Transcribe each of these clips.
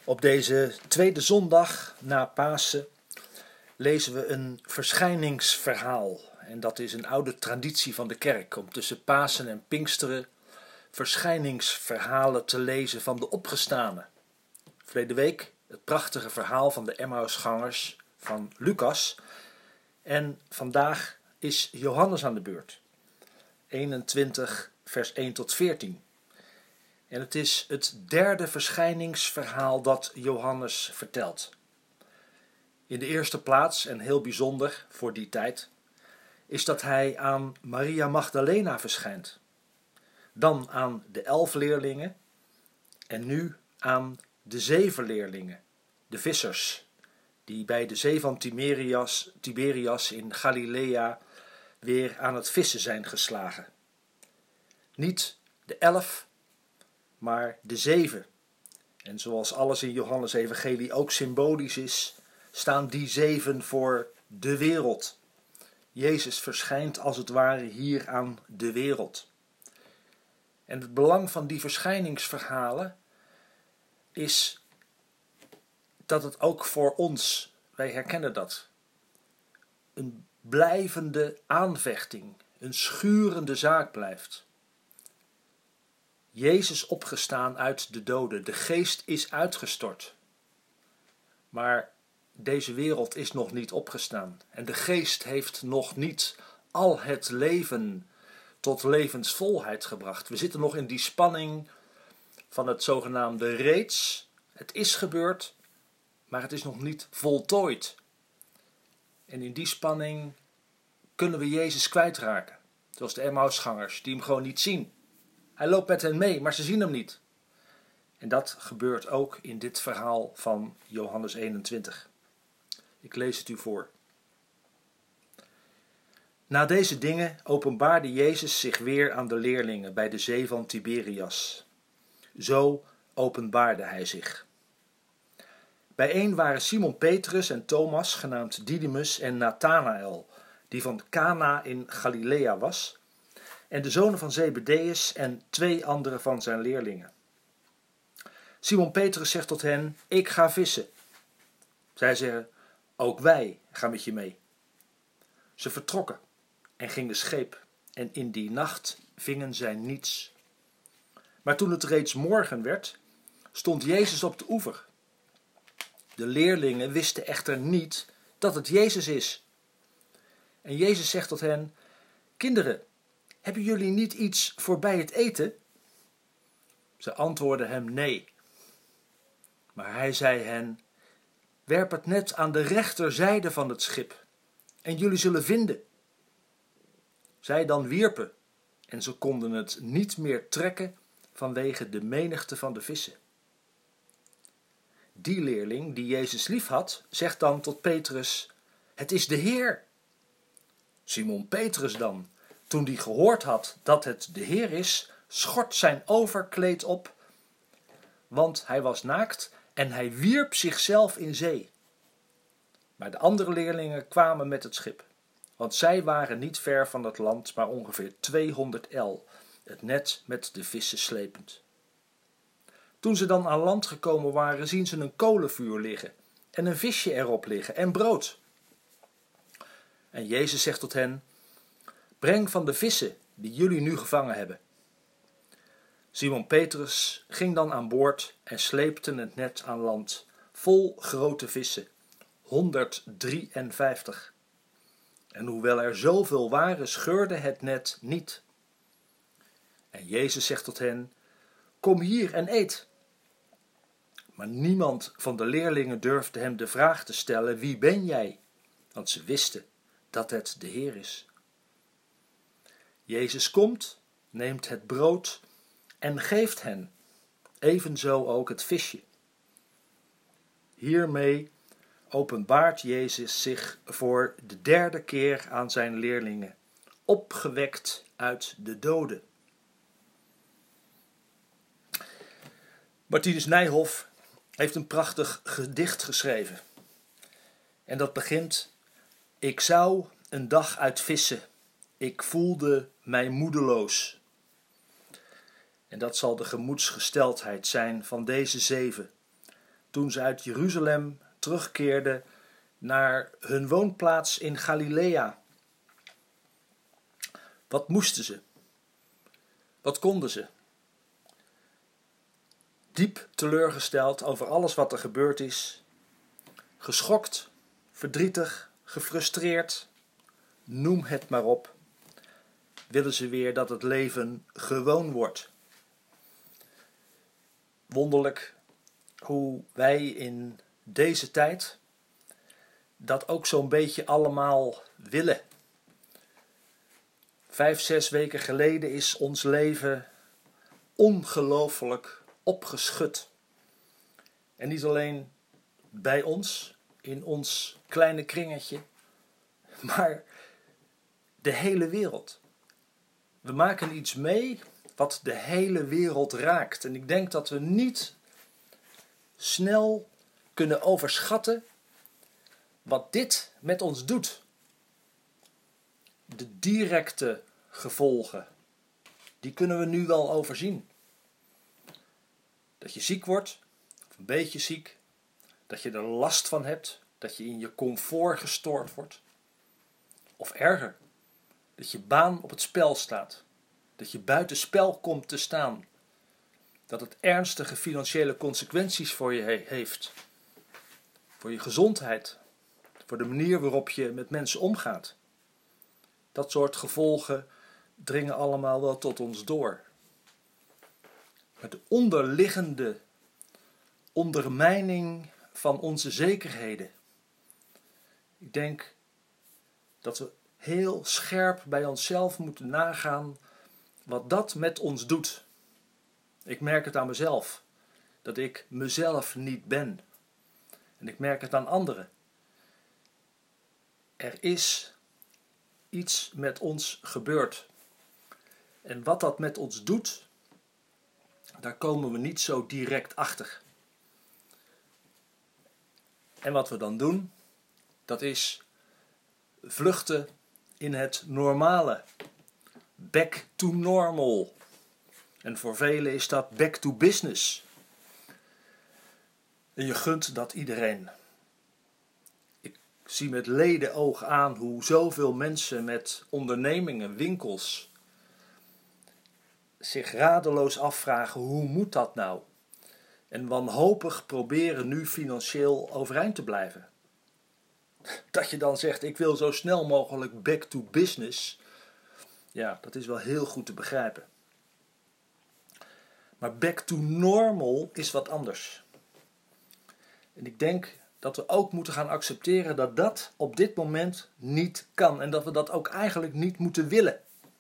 Op deze tweede zondag na Pasen lezen we een verschijningsverhaal. En dat is een oude traditie van de kerk om tussen Pasen en Pinksteren verschijningsverhalen te lezen van de opgestane. Verleden week het prachtige verhaal van de Emmausgangers van Lucas. En vandaag is Johannes aan de beurt. 21 vers 1 tot 14. En het is het derde verschijningsverhaal dat Johannes vertelt. In de eerste plaats, en heel bijzonder voor die tijd, is dat hij aan Maria Magdalena verschijnt. Dan aan de 11 leerlingen en nu aan de 7 leerlingen, de vissers, die bij de zee van Tiberias in Galilea weer aan het vissen zijn geslagen. Niet de 11, maar de 7. En zoals alles in Johannes' evangelie ook symbolisch is, staan die 7 voor de wereld. Jezus verschijnt als het ware hier aan de wereld. En het belang van die verschijningsverhalen is dat het ook voor ons, wij herkennen dat, een blijvende aanvechting, een schurende zaak blijft. Jezus opgestaan uit de doden, de geest is uitgestort. Maar deze wereld is nog niet opgestaan en de geest heeft nog niet al het leven tot levensvolheid gebracht. We zitten nog in die spanning van het zogenaamde reeds. Het is gebeurd, maar het is nog niet voltooid. En in die spanning kunnen we Jezus kwijtraken. Zoals de Emmausgangers die hem gewoon niet zien. Hij loopt met hen mee, maar ze zien hem niet. En dat gebeurt ook in dit verhaal van Johannes 21. Ik lees het u voor. Na deze dingen openbaarde Jezus zich weer aan de leerlingen bij de zee van Tiberias. Zo openbaarde hij zich. Bijeen waren Simon Petrus en Thomas, genaamd Didymus, en Nathanael, die van Cana in Galilea was, en de zonen van Zebedeus en 2 andere van zijn leerlingen. Simon Petrus zegt tot hen: ik ga vissen. Zij zeggen: ook wij gaan met je mee. Ze vertrokken en gingen scheep, en in die nacht vingen zij niets. Maar toen het reeds morgen werd, stond Jezus op de oever. De leerlingen wisten echter niet dat het Jezus is. En Jezus zegt tot hen: kinderen, hebben jullie niet iets voor bij het eten? Ze antwoordden hem nee. Maar hij zei hen: werp het net aan de rechterzijde van het schip en jullie zullen vinden. Zij dan wierpen en ze konden het niet meer trekken vanwege de menigte van de vissen. Die leerling die Jezus lief had, zegt dan tot Petrus: het is de Heer. Simon Petrus dan, toen die gehoord had dat het de Heer is, schort zijn overkleed op, want hij was naakt, en hij wierp zichzelf in zee. Maar de andere leerlingen kwamen met het schip, want zij waren niet ver van het land, maar ongeveer 200 el, het net met de vissen slepend. Toen ze dan aan land gekomen waren, zien ze een kolenvuur liggen en een visje erop liggen en brood. En Jezus zegt tot hen: breng van de vissen die jullie nu gevangen hebben. Simon Petrus ging dan aan boord en sleepte het net aan land, vol grote vissen, 153. En hoewel er zoveel waren, scheurde het net niet. En Jezus zegt tot hen: kom hier en eet. Maar niemand van de leerlingen durfde hem de vraag te stellen: wie ben jij? Want ze wisten dat het de Heer is. Jezus komt, neemt het brood en geeft hen, evenzo ook het visje. Hiermee openbaart Jezus zich voor de 3e keer aan zijn leerlingen, opgewekt uit de doden. Martinus Nijhoff heeft een prachtig gedicht geschreven. En dat begint: ik zou een dag uit vissen, ik voelde mij moedeloos. En dat zal de gemoedsgesteldheid zijn van deze 7, toen ze uit Jeruzalem terugkeerden naar hun woonplaats in Galilea. Wat moesten ze? Wat konden ze? Diep teleurgesteld over alles wat er gebeurd is, geschokt, verdrietig, gefrustreerd, noem het maar op, willen ze weer dat het leven gewoon wordt. Wonderlijk hoe wij in deze tijd dat ook zo'n beetje allemaal willen. 5-6 weken geleden is ons leven ongelooflijk opgeschud. En niet alleen bij ons, in ons kleine kringetje, maar de hele wereld. We maken iets mee wat de hele wereld raakt. En ik denk dat we niet snel kunnen overschatten wat dit met ons doet. De directe gevolgen, die kunnen we nu wel overzien. Dat je ziek wordt, of een beetje ziek, dat je er last van hebt, dat je in je comfort gestoord wordt. Of erger, dat je baan op het spel staat, dat je buiten spel komt te staan, dat het ernstige financiële consequenties voor je heeft, voor je gezondheid, voor de manier waarop je met mensen omgaat. Dat soort gevolgen dringen allemaal wel tot ons door. Maar de onderliggende ondermijning van onze zekerheden. Ik denk dat we heel scherp bij onszelf moeten nagaan wat dat met ons doet. Ik merk het aan mezelf, dat ik mezelf niet ben. En ik merk het aan anderen. Er is iets met ons gebeurd. En wat dat met ons doet, daar komen we niet zo direct achter. En wat we dan doen, dat is vluchten in het normale. Back to normal. En voor velen is dat back to business. En je gunt dat iedereen. Ik zie met ledenoog aan hoe zoveel mensen met ondernemingen, winkels, zich radeloos afvragen, hoe moet dat nou? En wanhopig proberen nu financieel overeind te blijven. Dat je dan zegt, ik wil zo snel mogelijk back to business. Ja, dat is wel heel goed te begrijpen. Maar back to normal is wat anders. En ik denk dat we ook moeten gaan accepteren dat dat op dit moment niet kan. En dat we dat ook eigenlijk niet moeten willen.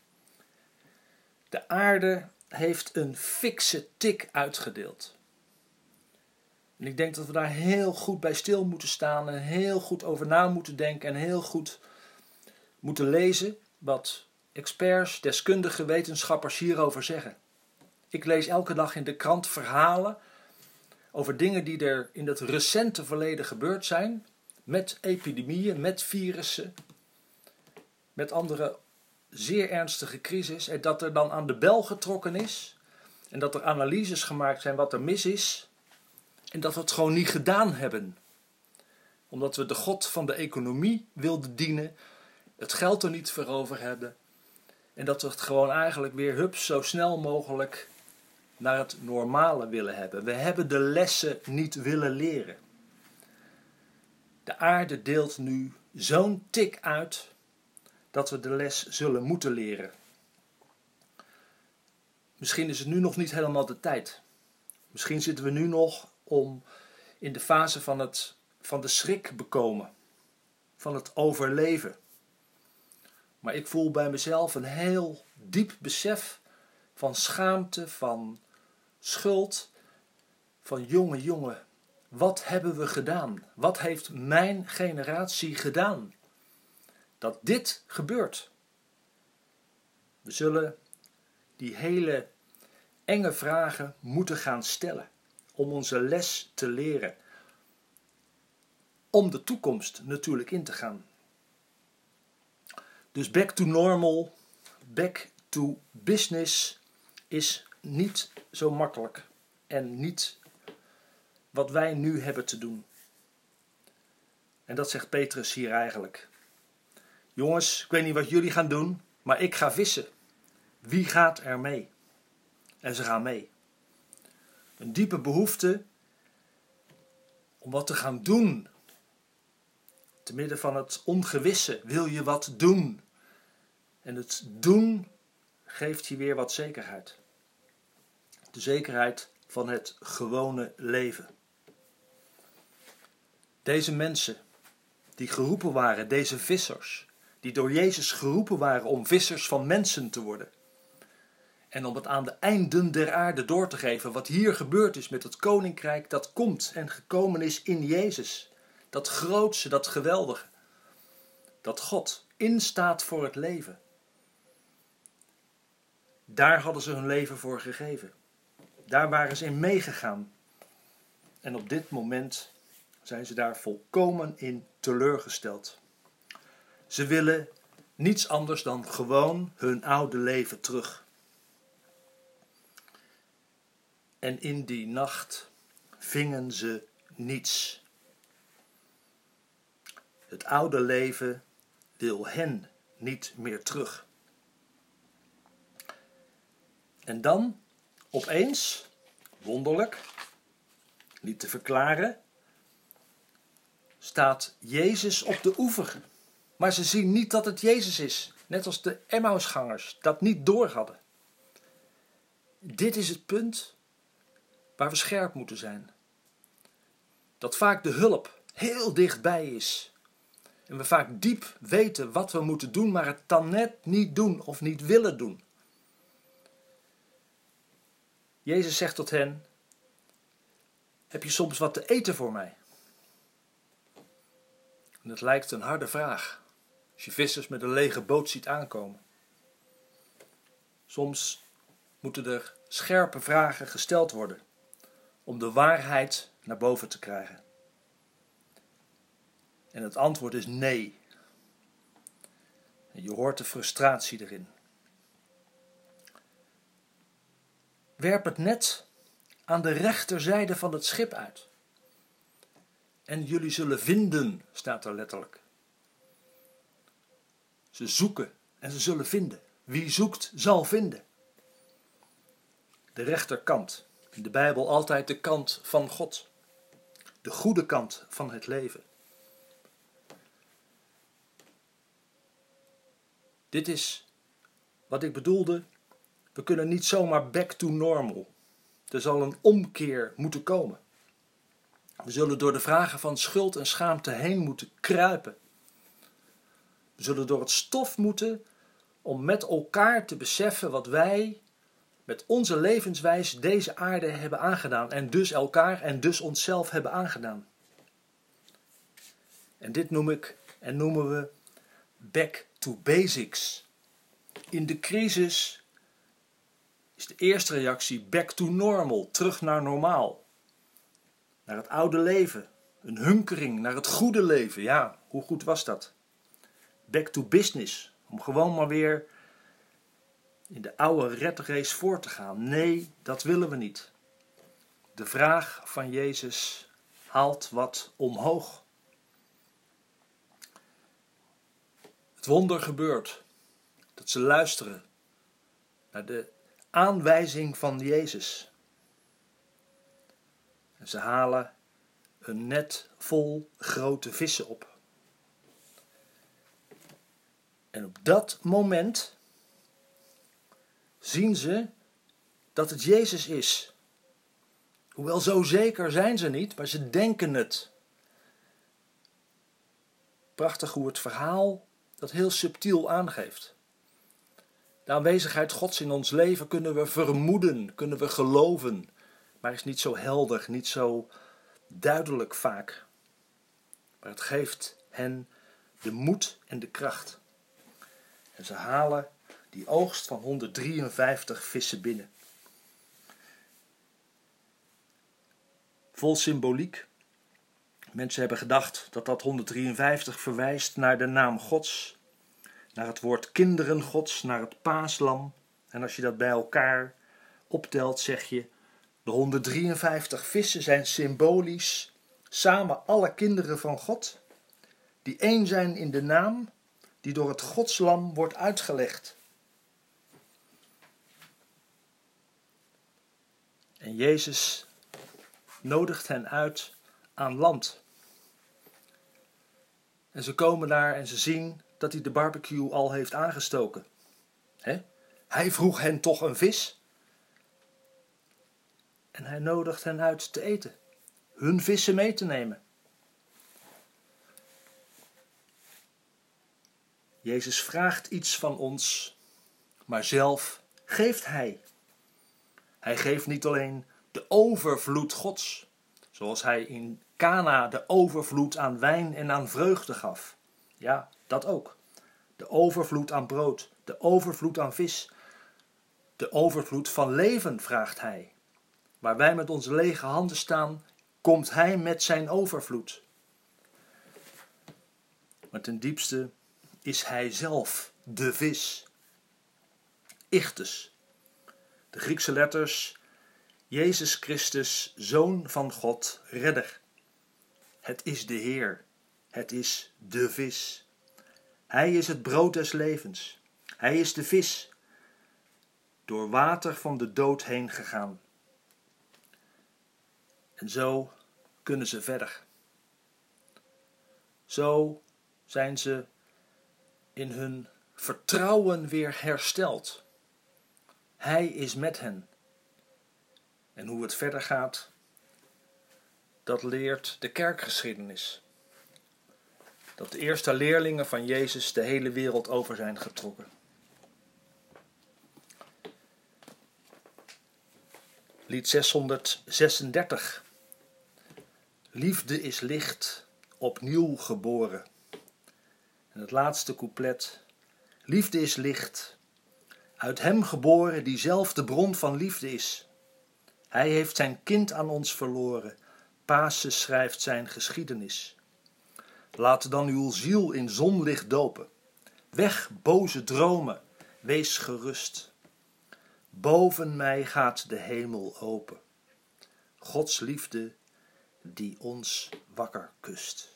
De aarde heeft een fikse tik uitgedeeld. En ik denk dat we daar heel goed bij stil moeten staan en heel goed over na moeten denken en heel goed moeten lezen wat experts, deskundige wetenschappers hierover zeggen. Ik lees elke dag in de krant verhalen over dingen die er in het recente verleden gebeurd zijn, met epidemieën, met virussen, met andere zeer ernstige crisis, en dat er dan aan de bel getrokken is en dat er analyses gemaakt zijn wat er mis is en dat we het gewoon niet gedaan hebben. Omdat we de God van de economie wilden dienen, het geld er niet voor over hebben en dat we het gewoon eigenlijk weer hups zo snel mogelijk naar het normale willen hebben. We hebben de lessen niet willen leren. De aarde deelt nu zo'n tik uit dat we de les zullen moeten leren. Misschien is het nu nog niet helemaal de tijd. Misschien zitten we nu nog in de fase van de schrik bekomen. Van het overleven. Maar ik voel bij mezelf een heel diep besef van schaamte, van schuld. Van jongen, wat hebben we gedaan? Wat heeft mijn generatie gedaan? Dat dit gebeurt. We zullen die hele enge vragen moeten gaan stellen. Om onze les te leren. Om de toekomst natuurlijk in te gaan. Dus back to normal, back to business is niet zo makkelijk. En niet wat wij nu hebben te doen. En dat zegt Petrus hier eigenlijk. Jongens, ik weet niet wat jullie gaan doen, maar ik ga vissen. Wie gaat er mee? En ze gaan mee. Een diepe behoefte om wat te gaan doen. Te midden van het ongewisse wil je wat doen. En het doen geeft je weer wat zekerheid. De zekerheid van het gewone leven. Deze mensen die geroepen waren, deze vissers, die door Jezus geroepen waren om vissers van mensen te worden. En om het aan de einden der aarde door te geven wat hier gebeurd is met het koninkrijk dat komt en gekomen is in Jezus. Dat grootse, dat geweldige. Dat God instaat voor het leven. Daar hadden ze hun leven voor gegeven. Daar waren ze in meegegaan. En op dit moment zijn ze daar volkomen in teleurgesteld. Ze willen niets anders dan gewoon hun oude leven terug. En in die nacht vingen ze niets. Het oude leven wil hen niet meer terug. En dan, opeens, wonderlijk, niet te verklaren, staat Jezus op de oever. Maar ze zien niet dat het Jezus is, net als de Emmausgangers dat niet door hadden. Dit is het punt waar we scherp moeten zijn. Dat vaak de hulp heel dichtbij is. En we vaak diep weten wat we moeten doen, maar het dan net niet doen of niet willen doen. Jezus zegt tot hen: heb je soms wat te eten voor mij? En het lijkt een harde vraag als je vissers met een lege boot ziet aankomen. Soms moeten er scherpe vragen gesteld worden om de waarheid naar boven te krijgen. En het antwoord is nee. En je hoort de frustratie erin. Werp het net aan de rechterzijde van het schip uit. En jullie zullen vinden, staat er letterlijk. Ze zoeken en ze zullen vinden. Wie zoekt, zal vinden. De rechterkant. In de Bijbel altijd de kant van God. De goede kant van het leven. Dit is wat ik bedoelde. We kunnen niet zomaar back to normal. Er zal een omkeer moeten komen. We zullen door de vragen van schuld en schaamte heen moeten kruipen. We zullen door het stof moeten om met elkaar te beseffen wat wij met onze levenswijze deze aarde hebben aangedaan. En dus elkaar en dus onszelf hebben aangedaan. En dit noemen we back to basics. In de crisis is de eerste reactie back to normal, terug naar normaal. Naar het oude leven, een hunkering naar het goede leven. Ja, hoe goed was dat? Back to business, om gewoon maar weer in de oude rat race voor te gaan. Nee, dat willen we niet. De vraag van Jezus haalt wat omhoog. Het wonder gebeurt dat ze luisteren naar de aanwijzing van Jezus. En ze halen een net vol grote vissen op. En op dat moment zien ze dat het Jezus is. Hoewel zo zeker zijn ze niet, maar ze denken het. Prachtig hoe het verhaal dat heel subtiel aangeeft. De aanwezigheid Gods in ons leven kunnen we vermoeden, kunnen we geloven, maar is niet zo helder, niet zo duidelijk vaak. Maar het geeft hen de moed en de kracht. En ze halen die oogst van 153 vissen binnen. Vol symboliek. Mensen hebben gedacht dat dat 153 verwijst naar de naam Gods, naar het woord kinderen Gods, naar het paaslam. En als je dat bij elkaar optelt, zeg je De 153 vissen zijn symbolisch samen alle kinderen van God, die één zijn in de naam, die door het Godslam wordt uitgelegd. En Jezus nodigt hen uit aan land. En ze komen daar en ze zien dat hij de barbecue al heeft aangestoken. Hij vroeg hen toch een vis? En hij nodigt hen uit te eten, hun vissen mee te nemen. Jezus vraagt iets van ons, maar zelf geeft hij. Hij geeft niet alleen de overvloed Gods, zoals hij in Kana de overvloed aan wijn en aan vreugde gaf. Ja, dat ook. De overvloed aan brood, de overvloed aan vis, de overvloed van leven vraagt hij. Waar wij met onze lege handen staan, komt hij met zijn overvloed. Maar ten diepste is hij zelf de vis. Ichthus. De Griekse letters Jezus Christus, Zoon van God, Redder. Het is de Heer. Het is de vis. Hij is het brood des levens. Hij is de vis. Door water van de dood heen gegaan. En zo kunnen ze verder. Zo zijn ze in hun vertrouwen weer hersteld. Hij is met hen. En hoe het verder gaat, dat leert de kerkgeschiedenis. Dat de eerste leerlingen van Jezus de hele wereld over zijn getrokken. Lied 636. Liefde is licht, opnieuw geboren. En het laatste couplet. Liefde is licht, uit hem geboren die zelf de bron van liefde is. Hij heeft zijn kind aan ons verloren, Pasen schrijft zijn geschiedenis. Laat dan uw ziel in zonlicht dopen. Weg boze dromen, wees gerust. Boven mij gaat de hemel open. Gods liefde die ons wakker kust.